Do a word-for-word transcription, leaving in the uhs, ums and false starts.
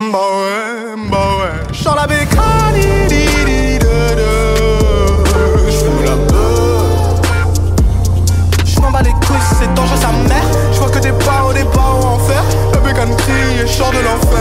Bah ouais, bah ouais. J'sors la bécane, j'fume la beuh. J'm'en bats les couilles, c'est dangereux sa mère. J'vois que des barreaux, des barreaux en fer. La bécane crie et j'sors de l'enfer.